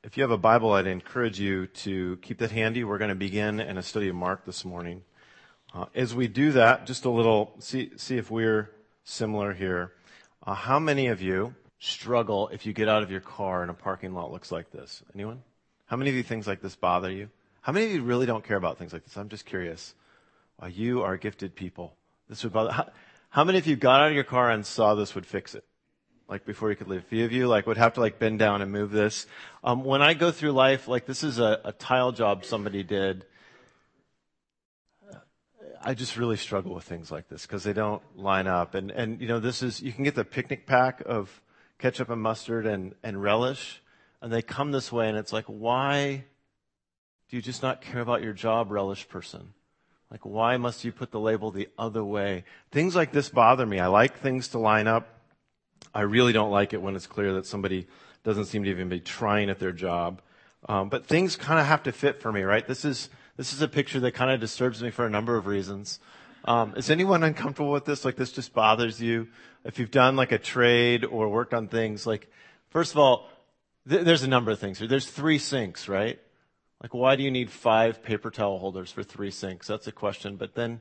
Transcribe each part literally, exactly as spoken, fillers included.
If you have a Bible, I'd encourage you to keep that handy. We're going to begin in a study of Mark this morning. Uh, as we do that, just a little, see, see if we're similar here. Uh, how many of you struggle if you get out of your car and a parking lot looks like this? Anyone? How many of you things like this bother you? How many of you really don't care about things like this? I'm just curious. Uh, you are gifted people. This would bother. How, how many of you got out of your car and saw this would fix it? Like before you could leave. A few of you like would have to like bend down and move this. Um, when I go through life, like this is a, a tile job somebody did. I just really struggle with things like this because they don't line up. And, and, you know, this is, you can get the picnic pack of ketchup and mustard and, and relish, and they come this way, and it's like, why do you just not care about your job, relish person? Like, why must you put the label the other way? Things like this bother me. I like things to line up. I really don't like it when it's clear that somebody doesn't seem to even be trying at their job. Um, but things kind of have to fit for me, right? This is this is a picture that kind of disturbs me for a number of reasons. Um, is anyone uncomfortable with this? Like this just bothers you? If you've done like a trade or worked on things, like first of all, th- there's a number of things here. There's three sinks, right? Like why do you need five paper towel holders for three sinks? That's a question. But then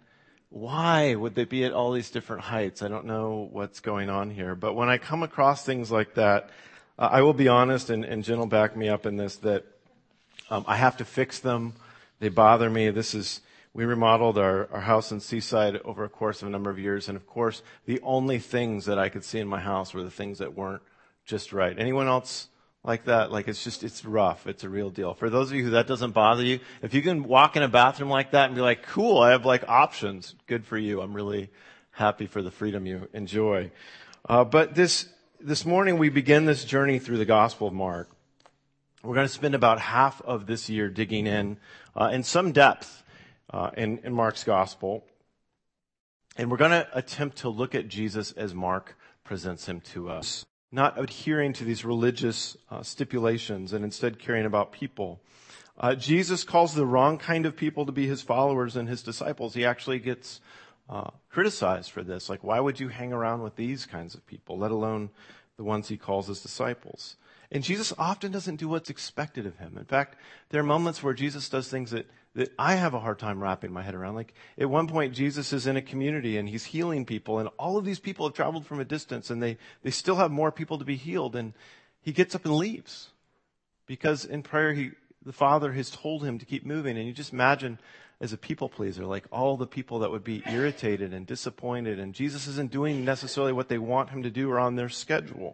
why would they be at all these different heights? I don't know what's going on here. But when I come across things like that, uh, I will be honest, and, and Jen will back me up in this, that um, I have to fix them. They bother me. This is, we remodeled our, our house in Seaside over a course of a number of years. And of course, the only things that I could see in my house were the things that weren't just right. Anyone else like that? Like it's just, it's rough. It's a real deal. For those of you who that doesn't bother you, if you can walk in a bathroom like that and be like, cool, I have like options. Good for you. I'm really happy for the freedom you enjoy. Uh, but this, this morning we begin this journey through the Gospel of Mark. We're going to spend about half of this year digging in, uh, in some depth, uh, in, in Mark's Gospel. And we're going to attempt to look at Jesus as Mark presents him to us. Not adhering to these religious uh, stipulations and instead caring about people. Uh, Jesus calls the wrong kind of people to be his followers and his disciples. He actually gets uh, criticized for this. Like, why would you hang around with these kinds of people, let alone the ones he calls his disciples? And Jesus often doesn't do what's expected of him. In fact, there are moments where Jesus does things that, that I have a hard time wrapping my head around. Like at one point, Jesus is in a community and he's healing people, and all of these people have traveled from a distance, and they, they still have more people to be healed. And he gets up and leaves because in prayer, he, the Father has told him to keep moving. And you just imagine as a people pleaser, like all the people that would be irritated and disappointed, and Jesus isn't doing necessarily what they want him to do or on their schedule.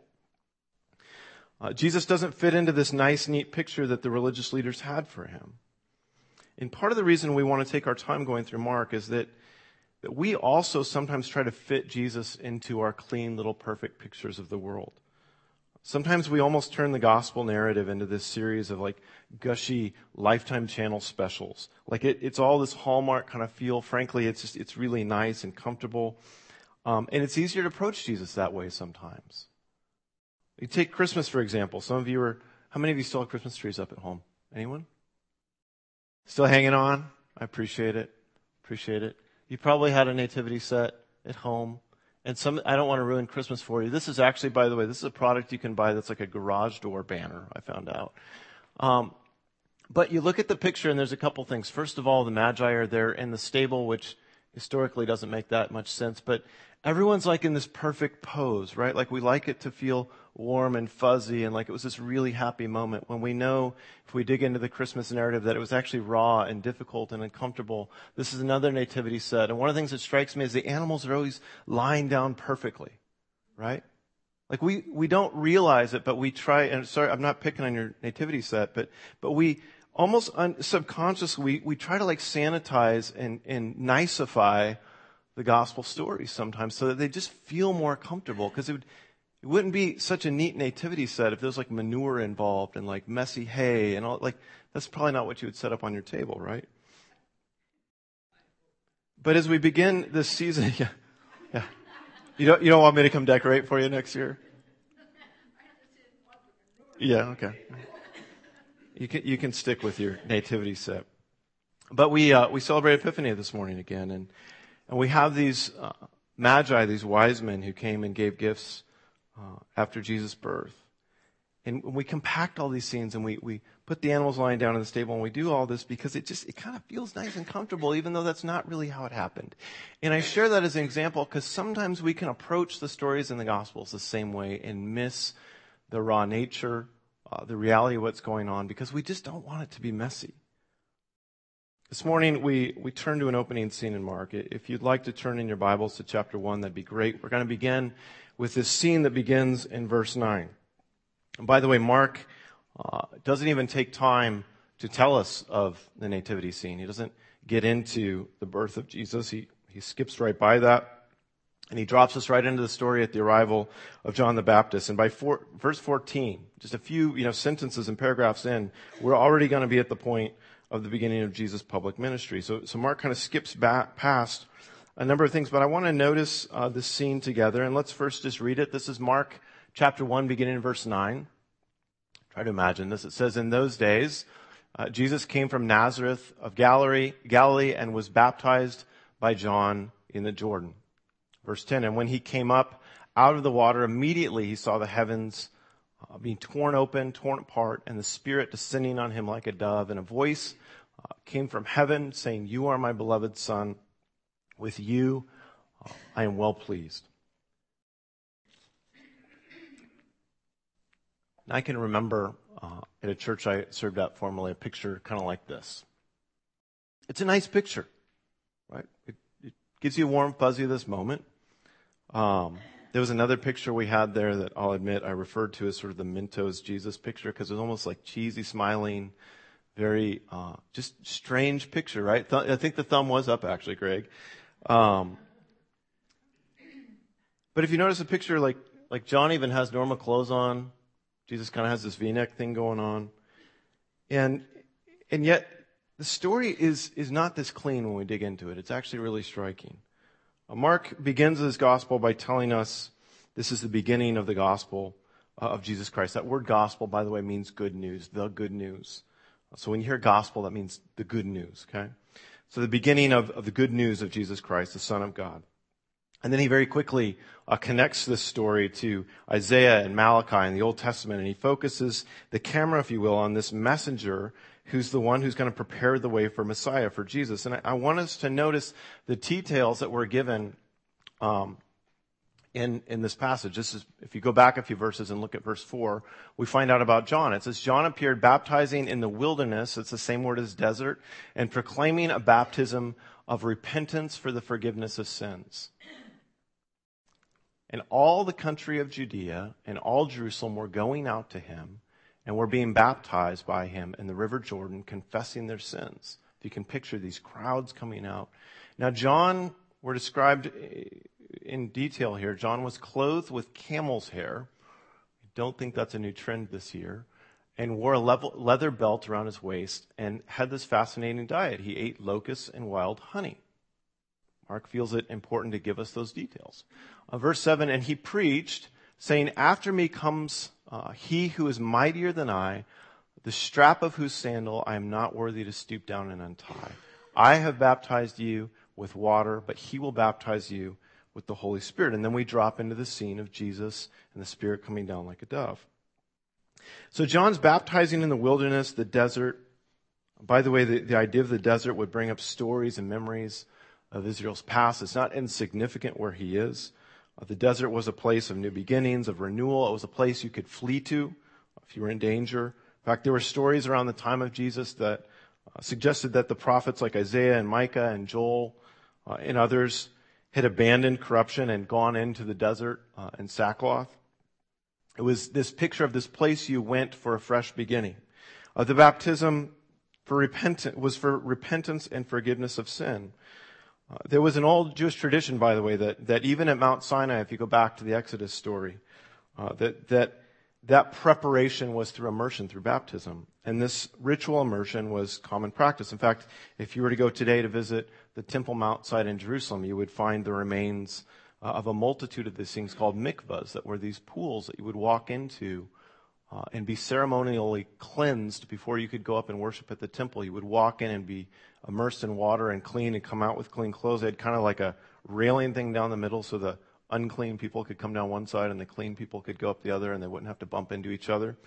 Uh, Jesus doesn't fit into this nice, neat picture that the religious leaders had for him. And part of the reason we want to take our time going through Mark is that, that we also sometimes try to fit Jesus into our clean, little, perfect pictures of the world. Sometimes we almost turn the gospel narrative into this series of like gushy Lifetime Channel specials. Like it, it's all this Hallmark kind of feel. Frankly, it's just, it's really nice and comfortable. Um, and it's easier to approach Jesus that way sometimes. You take Christmas, for example. Some of you are, how many of you still have Christmas trees up at home? Anyone? Still hanging on? I appreciate it. Appreciate it. You probably had a nativity set at home. And some, I don't want to ruin Christmas for you. This is actually, by the way, this is a product you can buy that's like a garage door banner, I found out. Um, but you look at the picture and there's a couple things. First of all, the Magi are there in the stable, which historically doesn't make that much sense. But everyone's like in this perfect pose, right? Like we like it to feel warm and fuzzy and like it was this really happy moment, when we know, if we dig into the Christmas narrative, that it was actually raw and difficult and uncomfortable. This is another nativity set. And one of the things that strikes me is the animals are always lying down perfectly, right? Like we, we don't realize it, but we try, and sorry, I'm not picking on your nativity set, but, but we almost un, subconsciously, we, we try to like sanitize and, and nicify the gospel stories sometimes so that they just feel more comfortable, because it would, It wouldn't be such a neat nativity set if there was like manure involved and like messy hay and all. Like that's probably not what you would set up on your table, right? But as we begin this season, yeah, yeah. You don't you don't want me to come decorate for you next year? Yeah, okay. You can you can stick with your nativity set. But we uh, we celebrate Epiphany this morning again, and and we have these uh, magi, these wise men who came and gave gifts Uh, after Jesus' birth. and we compact all these scenes and we, we put the animals lying down in the stable and we do all this because it just, it kind of feels nice and comfortable, even though that's not really how it happened. And I share that as an example because sometimes we can approach the stories in the Gospels the same way and miss the raw nature, uh, the reality of what's going on because we just don't want it to be messy. This morning we, we turn to an opening scene in Mark. If you'd like to turn in your Bibles to chapter one, that'd be great. We're going to begin with this scene that begins in verse nine. And by the way, Mark uh, doesn't even take time to tell us of the nativity scene. He doesn't get into the birth of Jesus. He, he skips right by that. And he drops us right into the story at the arrival of John the Baptist. And by four, verse fourteen, just a few you know sentences and paragraphs in, we're already going to be at the point of the beginning of Jesus' public ministry. So, so Mark kind of skips back past a number of things. But I want to notice uh, this scene together. And let's first just read it. This is Mark chapter one, beginning in verse nine. Try to imagine this. It says, in those days, uh, Jesus came from Nazareth of Galilee, Galilee and was baptized by John in the Jordan. Verse ten, and when he came up out of the water, immediately he saw the heavens uh, being torn open, torn apart, and the Spirit descending on him like a dove. And a voice uh, came from heaven saying, you are my beloved Son. With you uh, I am well pleased. And I can remember uh, at a church I served at formerly a picture kind of like this. It's a nice picture, right? It, it gives you a warm fuzzy of this moment. Um, there was another picture we had there that I'll admit I referred to as sort of the Mentos Jesus picture because it was almost like cheesy smiling, very uh, just strange picture, right? Th- I think the thumb was up actually, Greg. Um, but if you notice the picture, like like John even has normal clothes on. Jesus kind of has this V-neck thing going on. And and yet the story is is not this clean when we dig into it. It's actually really striking. Uh, Mark begins his gospel by telling us this is the beginning of the gospel uh, of Jesus Christ. That word gospel, by the way, means good news, the good news. So when you hear gospel, that means the good news, okay? So the beginning of, of the good news of Jesus Christ, the Son of God. And then he very quickly uh, connects this story to Isaiah and Malachi in the Old Testament, and he focuses the camera, if you will, on this messenger who's the one who's going to prepare the way for Messiah, for Jesus. And I, I want us to notice the details that were given um, in, in this passage. This is, if you go back a few verses and look at verse four, we find out about John. It says, John appeared baptizing in the wilderness, it's the same word as desert, and proclaiming a baptism of repentance for the forgiveness of sins. And all the country of Judea and all Jerusalem were going out to him and were being baptized by him in the river Jordan, confessing their sins. If you can picture these crowds coming out. Now, John, we're described in detail here. John was clothed with camel's hair. I don't think that's a new trend this year. And wore a leather belt around his waist and had this fascinating diet. He ate locusts and wild honey. Mark feels it important to give us those details. Uh, verse seven, and he preached, saying, after me comes uh, he who is mightier than I, the strap of whose sandal I am not worthy to stoop down and untie. I have baptized you with water, but he will baptize you with the Holy Spirit. And then we drop into the scene of Jesus and the Spirit coming down like a dove. So John's baptizing in the wilderness, the desert. By the way, the, the idea of the desert would bring up stories and memories of Israel's past. It's not insignificant where he is. Uh, the desert was a place of new beginnings, of renewal. It was a place you could flee to if you were in danger. In fact, there were stories around the time of Jesus that uh, suggested that the prophets like Isaiah and Micah and Joel uh, and others had abandoned corruption and gone into the desert uh, in sackcloth. It was this picture of this place you went for a fresh beginning. Uh, the baptism for repentance was for repentance and forgiveness of sin. Uh, there was an old Jewish tradition, by the way, that, that even at Mount Sinai, if you go back to the Exodus story, uh, that, that that preparation was through immersion, through baptism. And this ritual immersion was common practice. In fact, if you were to go today to visit the Temple Mount site in Jerusalem, you would find the remains uh, of a multitude of these things called mikvahs, that were these pools that you would walk into uh, and be ceremonially cleansed before you could go up and worship at the temple. You would walk in and be immersed in water and clean and come out with clean clothes. They had kind of like a railing thing down the middle so the unclean people could come down one side and the clean people could go up the other, and they wouldn't have to bump into each other.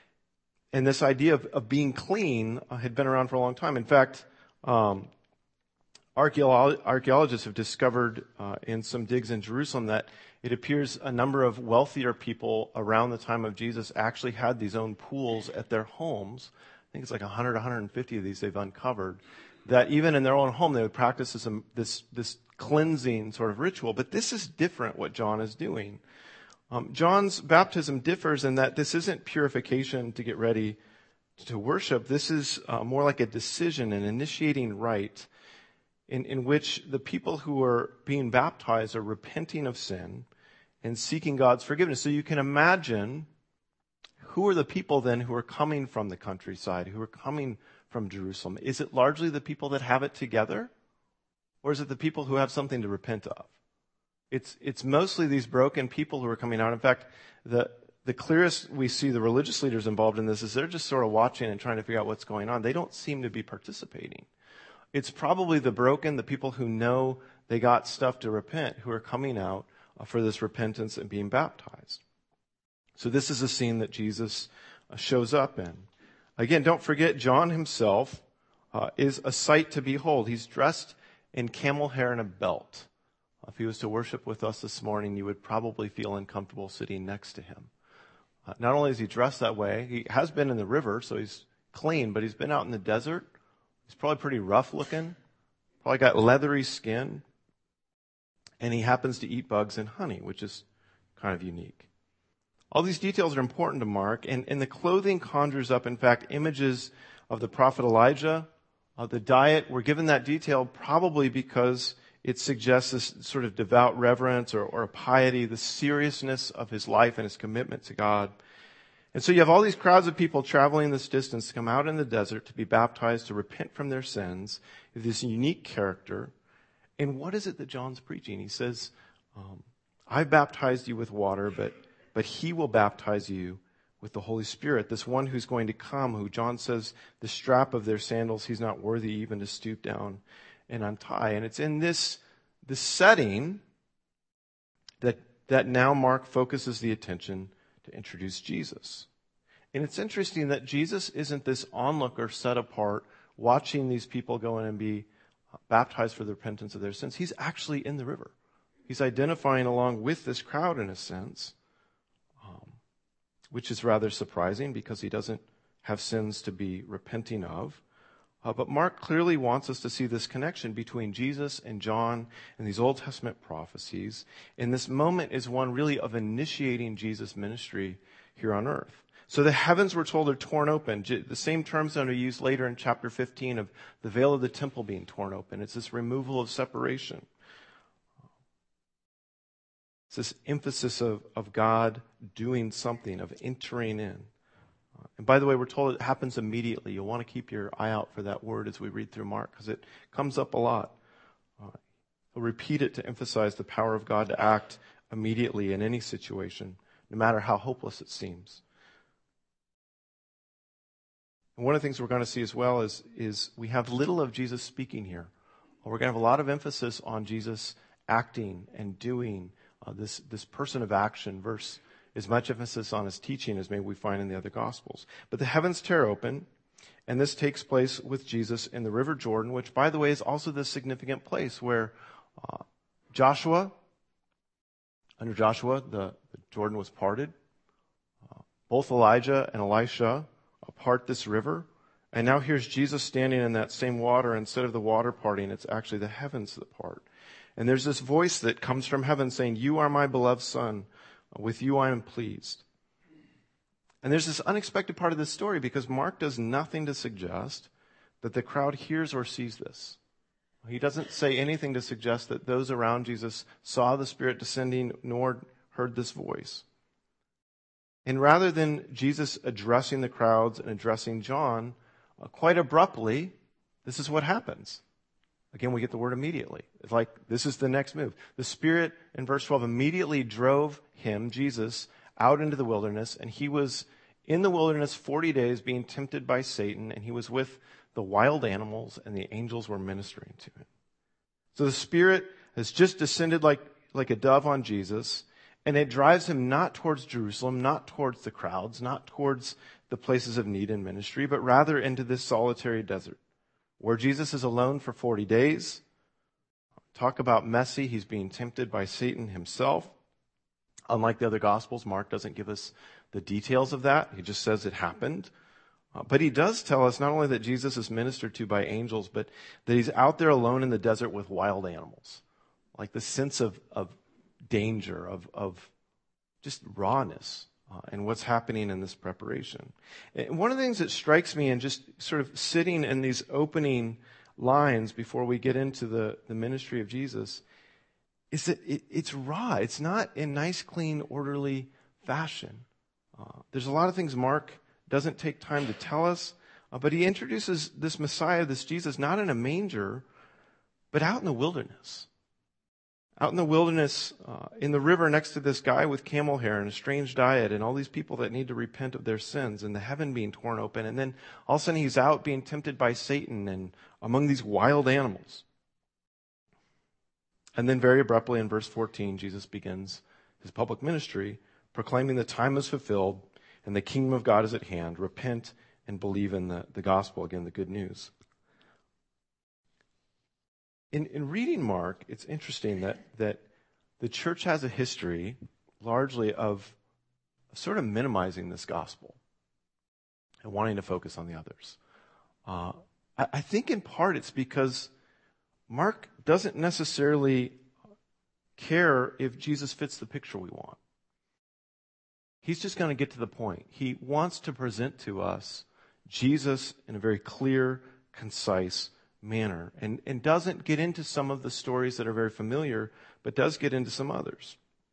And this idea of, of being clean uh, had been around for a long time. In fact, um, archeolo- archaeologists have discovered uh, in some digs in Jerusalem that it appears a number of wealthier people around the time of Jesus actually had these own pools at their homes. I think it's like one hundred, one hundred fifty of these they've uncovered. That even in their own home, they would practice this, um, this, this cleansing sort of ritual. But this is different what John is doing. Um, John's baptism differs in that this isn't purification to get ready to worship. This is uh, more like a decision, an initiating rite in, in which the people who are being baptized are repenting of sin and seeking God's forgiveness. So you can imagine who are the people then who are coming from the countryside, who are coming from Jerusalem? Is it largely the people that have it together? Or is it the people who have something to repent of? It's, it's mostly these broken people who are coming out. In fact, the, the clearest we see the religious leaders involved in this is they're just sort of watching and trying to figure out what's going on. They don't seem to be participating. It's probably the broken, the people who know they got stuff to repent, who are coming out for this repentance and being baptized. So this is a scene that Jesus shows up in. Again, don't forget, John himself uh, is a sight to behold. He's dressed in camel hair and a belt. If he was to worship with us this morning, you would probably feel uncomfortable sitting next to him. Uh, not only is he dressed that way, he has been in the river, so he's clean, but he's been out in the desert. He's probably pretty rough looking, probably got leathery skin, and he happens to eat bugs and honey, which is kind of unique. All these details are important to Mark, and, and the clothing conjures up, in fact, images of the prophet Elijah. Uh, the diet, we're given that detail probably because it suggests this sort of devout reverence or, or piety, the seriousness of his life and his commitment to God. And so you have all these crowds of people traveling this distance to come out in the desert to be baptized, to repent from their sins, this unique character. And what is it that John's preaching? He says, um, I baptized you with water, but But he will baptize you with the Holy Spirit, this one who's going to come, who John says the strap of their sandals he's not worthy even to stoop down and untie. And it's in this, this setting that, that now Mark focuses the attention to introduce Jesus. And it's interesting that Jesus isn't this onlooker set apart, watching these people go in and be baptized for the repentance of their sins. He's actually in the river. He's identifying along with this crowd in a sense. Um, which is rather surprising because he doesn't have sins to be repenting of. Uh, but Mark clearly wants us to see this connection between Jesus and John and these Old Testament prophecies. And this moment is one really of initiating Jesus' ministry here on earth. So the heavens, we're told, are torn open. The same terms that are used later in chapter fifteen of the veil of the temple being torn open. It's this removal of separation. It's this emphasis of, of God doing something, of entering in. Uh, and by the way, we're told it happens immediately. You'll want to keep your eye out for that word as we read through Mark, because it comes up a lot. Uh, he'll repeat it to emphasize the power of God to act immediately in any situation, no matter how hopeless it seems. And one of the things we're going to see as well is, is we have little of Jesus speaking here. We're going to have a lot of emphasis on Jesus acting and doing. Uh, this, this person of action, verse as much emphasis on his teaching as maybe we find in the other Gospels. But the heavens tear open, and this takes place with Jesus in the River Jordan, which, by the way, is also the significant place where uh, Joshua, under Joshua, the, the Jordan was parted. Uh, both Elijah and Elisha part this river. And now here's Jesus standing in that same water. Instead of the water parting, it's actually the heavens that part. And there's this voice that comes from heaven saying, "You are my beloved Son. With you I am pleased." And there's this unexpected part of this story because Mark does nothing to suggest that the crowd hears or sees this. He doesn't say anything to suggest that those around Jesus saw the Spirit descending nor heard this voice. And rather than Jesus addressing the crowds and addressing John, uh, quite abruptly, this is what happens. Again, we get the word immediately. It's like this is the next move. The Spirit, in verse twelve, immediately drove him, Jesus, out into the wilderness, and he was in the wilderness forty days being tempted by Satan, and he was with the wild animals, and the angels were ministering to him. So the Spirit has just descended like like a dove on Jesus, and it drives him not towards Jerusalem, not towards the crowds, not towards the places of need in ministry, but rather into this solitary desert where Jesus is alone for forty days. Talk about messy. He's being tempted by Satan himself. Unlike the other Gospels, Mark doesn't give us the details of that. He just says it happened. Uh, but he does tell us not only that Jesus is ministered to by angels, but that he's out there alone in the desert with wild animals. Like the sense of, of danger, of, of just rawness, uh, and what's happening in this preparation. And one of the things that strikes me in just sort of sitting in these opening lines before we get into the, the ministry of Jesus is that it, it's raw. It's not in nice, clean, orderly fashion. Uh, there's a lot of things Mark doesn't take time to tell us, uh, but he introduces this Messiah, this Jesus, not in a manger, but out in the wilderness. Out in the wilderness, uh, in the river next to this guy with camel hair and a strange diet and all these people that need to repent of their sins and the heaven being torn open. And then all of a sudden he's out being tempted by Satan and among these wild animals. And then very abruptly in verse fourteen, Jesus begins his public ministry, proclaiming the time is fulfilled and the kingdom of God is at hand. Repent and believe in the, the gospel, again, the good news. In, in reading Mark, it's interesting that, that the church has a history largely of sort of minimizing this gospel and wanting to focus on the others. Uh, I, I think in part it's because Mark doesn't necessarily care if Jesus fits the picture we want. He's just going to get to the point. He wants to present to us Jesus in a very clear, concise manner, and, and doesn't get into some of the stories that are very familiar, but does get into some others.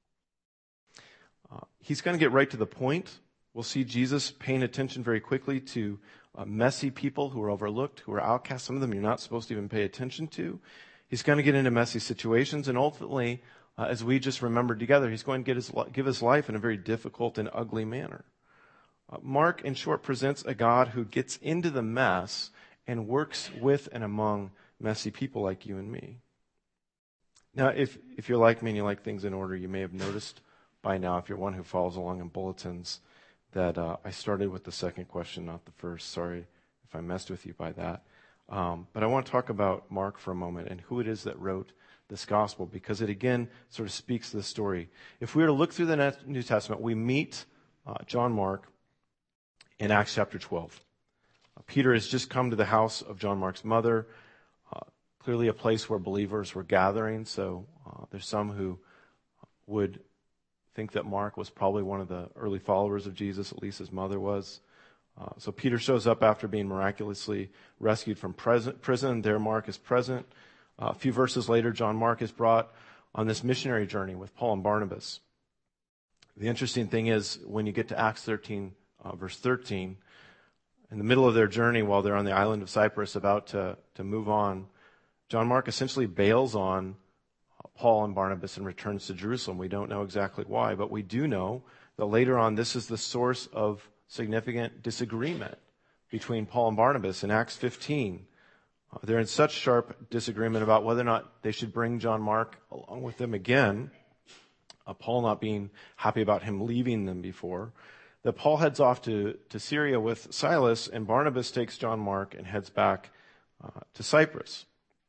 Uh, he's going to get right to the point. We'll see Jesus paying attention very quickly to uh, messy people who are overlooked, who are outcasts. Some of them you're not supposed to even pay attention to. He's going to get into messy situations, and ultimately, uh, as we just remembered together, he's going to get his, give his life in a very difficult and ugly manner. Uh, Mark, in short, presents a God who gets into the mess and works with and among messy people like you and me. Now, if, if you're like me and you like things in order, you may have noticed by now, if you're one who follows along in bulletins, that uh, I started with the second question, not the first. Sorry if I messed with you by that. Um, but I want to talk about Mark for a moment and who it is that wrote this gospel, because it again sort of speaks to the story. If we were to look through the New Testament, we meet uh, John Mark in Acts chapter twelve. Uh, Peter has just come to the house of John Mark's mother, uh, clearly a place where believers were gathering. So uh, there's some who would think that Mark was probably one of the early followers of Jesus, at least his mother was. Uh, so Peter shows up after being miraculously rescued from prison. prison. There Mark is present. Uh, a few verses later, John Mark is brought on this missionary journey with Paul and Barnabas. The interesting thing is, when you get to Acts thirteen, uh, verse thirteen, in the middle of their journey while they're on the island of Cyprus about to, to move on, John Mark essentially bails on Paul and Barnabas and returns to Jerusalem. We don't know exactly why, but we do know that later on this is the source of significant disagreement between Paul and Barnabas. In Acts fifteen, uh, they're in such sharp disagreement about whether or not they should bring John Mark along with them again, uh, Paul not being happy about him leaving them before, that Paul heads off to, to Syria with Silas, and Barnabas takes John Mark and heads back uh, to Cyprus.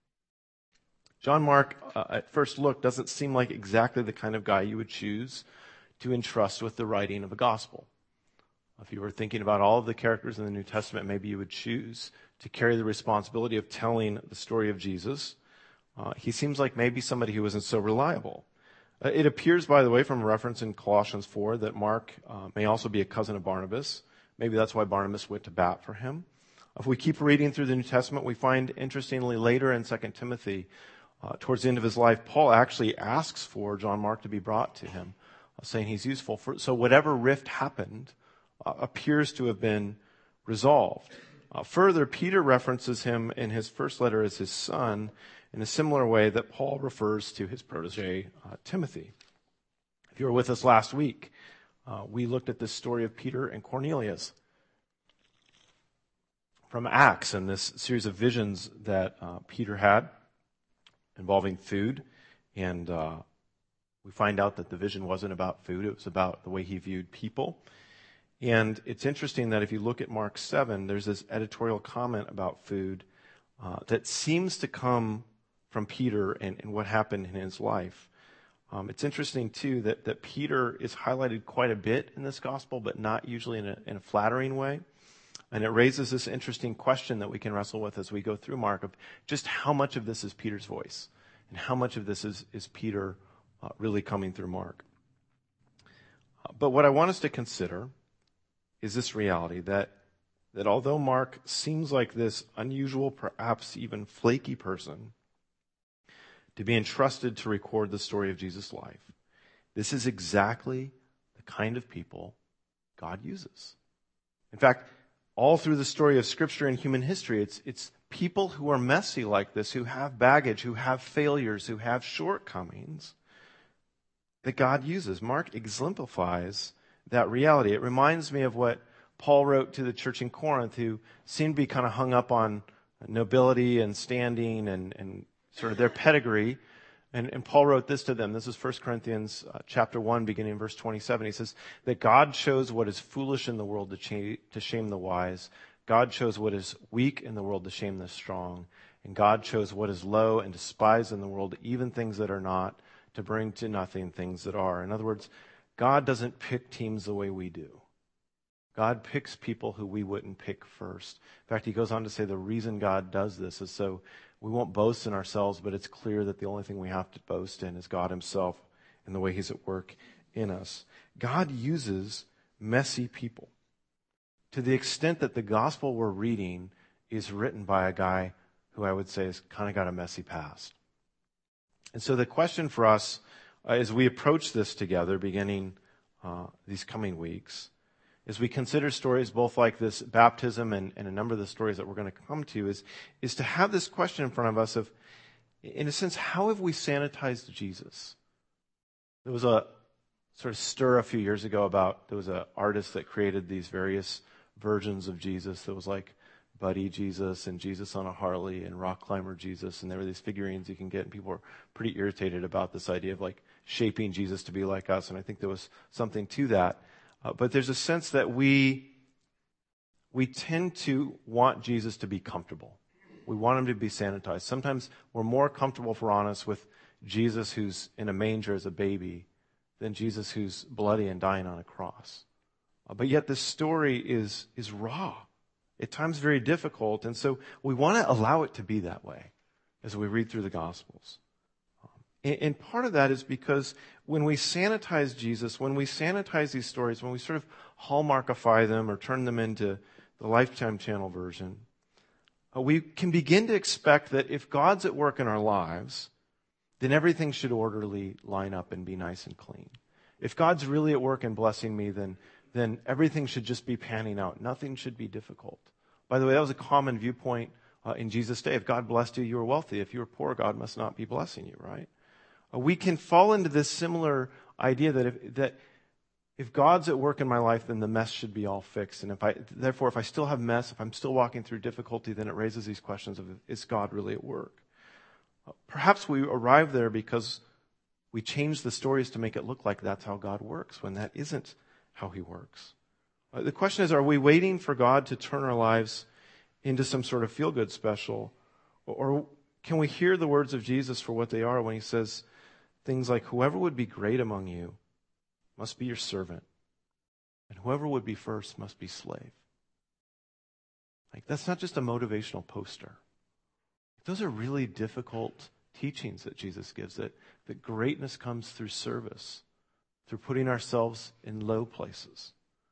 John Mark, uh, at first look, doesn't seem like exactly the kind of guy you would choose to entrust with the writing of a gospel. If you were thinking about all of the characters in the New Testament, maybe you would choose to carry the responsibility of telling the story of Jesus. Uh, he seems like maybe somebody who isn't so reliable. Uh, it appears, by the way, from a reference in Colossians four, that Mark uh, may also be a cousin of Barnabas. Maybe that's why Barnabas went to bat for him. If we keep reading through the New Testament, we find, interestingly, later in Second Timothy, uh, towards the end of his life, Paul actually asks for John Mark to be brought to him, uh, saying he's useful. For, so whatever rift happened uh, appears to have been resolved. Uh, further, Peter references him in his first letter as his son in a similar way that Paul refers to his protege, uh, Timothy. If you were with us last week, uh, we looked at this story of Peter and Cornelius from Acts and this series of visions that uh, Peter had involving food and uh, We find out that the vision wasn't about food, it was about the way he viewed people. And it's interesting that if you look at Mark seven, there's this editorial comment about food uh, that seems to come from Peter and, and what happened in his life. Um, it's interesting, too, that, that Peter is highlighted quite a bit in this gospel, but not usually in a, in a flattering way. And it raises this interesting question that we can wrestle with as we go through Mark of just how much of this is Peter's voice and how much of this is, is Peter uh, really coming through Mark. Uh, but what I want us to consider is this reality that, that although Mark seems like this unusual, perhaps even flaky person to be entrusted to record the story of Jesus' life, this is exactly the kind of people God uses. In fact, all through the story of Scripture and human history, it's, it's people who are messy like this, who have baggage, who have failures, who have shortcomings, that God uses. Mark exemplifies that reality. It reminds me of what Paul wrote to the church in Corinth, who seemed to be kind of hung up on nobility and standing and, and sort of their pedigree. And, and Paul wrote this to them. This is First Corinthians uh, chapter one, beginning in verse twenty-seven. He says that God chose what is foolish in the world to, cha- to shame the wise. God chose what is weak in the world to shame the strong. And God chose what is low and despised in the world, even things that are not, to bring to nothing things that are. In other words, God doesn't pick teams the way we do. God picks people who we wouldn't pick first. In fact, he goes on to say the reason God does this is so we won't boast in ourselves, but it's clear that the only thing we have to boast in is God himself and the way he's at work in us. God uses messy people to the extent that the gospel we're reading is written by a guy who I would say has kind of got a messy past. And so the question for us uh, as we approach this together, beginning uh, these coming weeks, as we consider stories both like this baptism and, and a number of the stories that we're going to come to, is, is to have this question in front of us of, in a sense, how have we sanitized Jesus? There was a sort of stir a few years ago about, there was an artist that created these various versions of Jesus. There was like Buddy Jesus and Jesus on a Harley and Rock Climber Jesus, and there were these figurines you can get, and people were pretty irritated about this idea of like shaping Jesus to be like us, and I think there was something to that. Uh, but there's a sense that we we tend to want Jesus to be comfortable. We want him to be sanitized. Sometimes we're more comfortable, if we're honest, with Jesus who's in a manger as a baby than Jesus who's bloody and dying on a cross. Uh, but yet this story is is raw, at times very difficult, and so we want to allow it to be that way as we read through the Gospels. And part of that is because when we sanitize Jesus, when we sanitize these stories, when we sort of hallmarkify them or turn them into the Lifetime Channel version, we can begin to expect that if God's at work in our lives, then everything should orderly line up and be nice and clean. If God's really at work and blessing me, then, then everything should just be panning out. Nothing should be difficult. By the way, that was a common viewpoint uh, in Jesus' day. If God blessed you, you were wealthy. If you were poor, God must not be blessing you, right? We can fall into this similar idea that if, that if God's at work in my life, then the mess should be all fixed. And if I, therefore, if I still have mess, if I'm still walking through difficulty, then it raises these questions of, is God really at work? Perhaps we arrive there because we change the stories to make it look like that's how God works, when that isn't how he works. The question is, are we waiting for God to turn our lives into some sort of feel-good special? Or can we hear the words of Jesus for what they are when he says things like, whoever would be great among you must be your servant, and whoever would be first must be slave. Like, that's not just a motivational poster. Those are really difficult teachings that Jesus gives, that, that greatness comes through service, through putting ourselves in low places.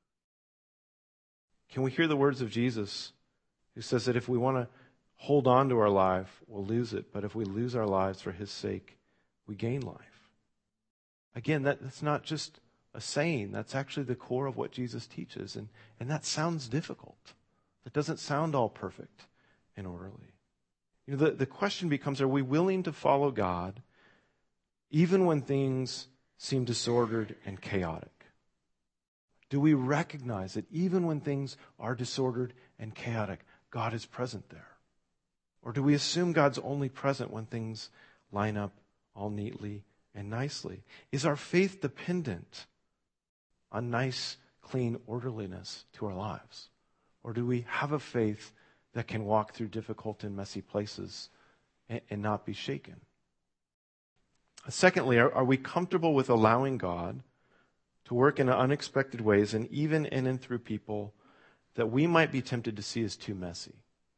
Can we hear the words of Jesus who says that if we want to hold on to our life, we'll lose it, but if we lose our lives for his sake, we gain life? Again, that, that's not just a saying. That's actually the core of what Jesus teaches. And, and that sounds difficult. It doesn't sound all perfect and orderly. You know, the, the question becomes, are we willing to follow God even when things seem disordered and chaotic? Do we recognize that even when things are disordered and chaotic, God is present there? Or do we assume God's only present when things line up all neatly and nicely? Is our faith dependent on nice, clean orderliness to our lives? Or do we have a faith that can walk through difficult and messy places and, and not be shaken? Secondly, are, are we comfortable with allowing God to work in unexpected ways and even in and through people that we might be tempted to see as too messy?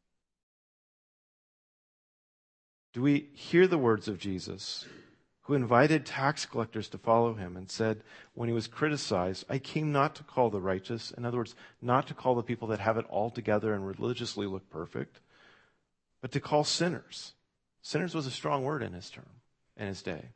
Do we hear the words of Jesus, who invited tax collectors to follow him and said, when he was criticized, I came not to call the righteous, in other words, not to call the people that have it all together and religiously look perfect, but to call sinners. Sinners was a strong word in his term, in his day.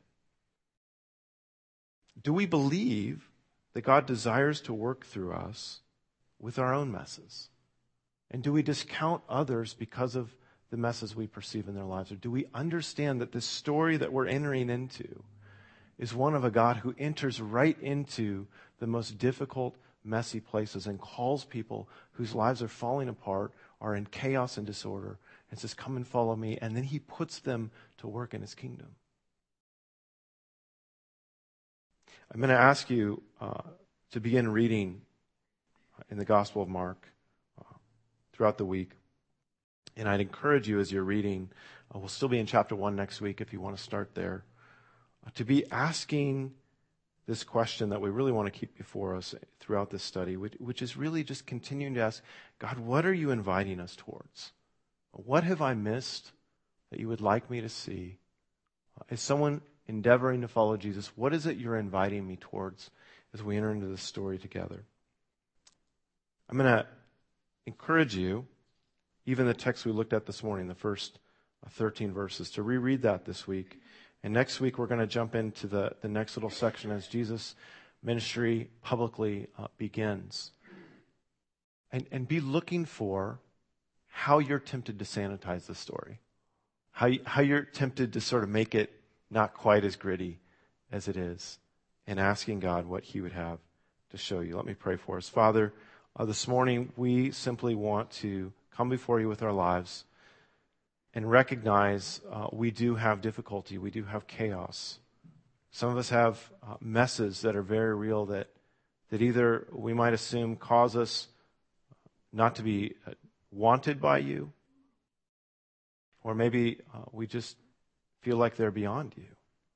Do we believe that God desires to work through us with our own messes? And do we discount others because of the messes we perceive in their lives? Or do we understand that this story that we're entering into is one of a God who enters right into the most difficult, messy places and calls people whose lives are falling apart, are in chaos and disorder, and says, come and follow me. And then he puts them to work in his kingdom. I'm going to ask you uh, to begin reading in the Gospel of Mark uh, throughout the week. And I'd encourage you as you're reading, uh, we'll still be in chapter one next week if you want to start there, uh, to be asking this question that we really want to keep before us throughout this study, which, which is really just continuing to ask, God, what are you inviting us towards? What have I missed that you would like me to see? Uh, as someone endeavoring to follow Jesus, what is it you're inviting me towards as we enter into this story together? I'm going to encourage you, even the text we looked at this morning, the first thirteen verses, to reread that this week. And next week, we're going to jump into the, the next little section as Jesus' ministry publicly uh, begins. And, and be looking for how you're tempted to sanitize the story. How, you, how you're tempted to sort of make it not quite as gritty as it is. And asking God what he would have to show you. Let me pray for us. Father, uh, this morning, we simply want to come before you with our lives and recognize uh, we do have difficulty. We do have chaos. Some of us have uh, messes that are very real that, that either we might assume cause us not to be uh, wanted by you, or maybe uh, we just feel like they're beyond you.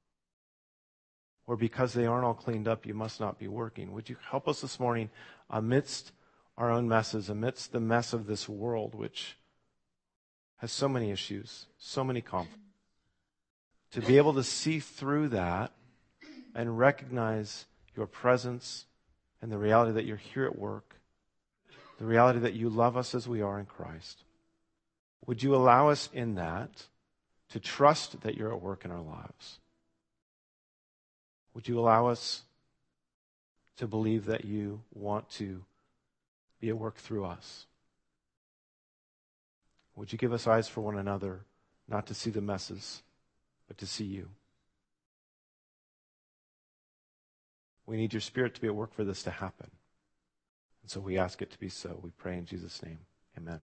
Or because they aren't all cleaned up, you must not be working. Would you help us this morning amidst our own messes, amidst the mess of this world, which has so many issues, so many conflicts, to be able to see through that and recognize your presence and the reality that you're here at work, the reality that you love us as we are in Christ. Would you allow us in that to trust that you're at work in our lives? Would you allow us to believe that you want to be at work through us? Would you give us eyes for one another, not to see the messes, but to see you? We need your Spirit to be at work for this to happen. And so we ask it to be so. We pray in Jesus' name. Amen.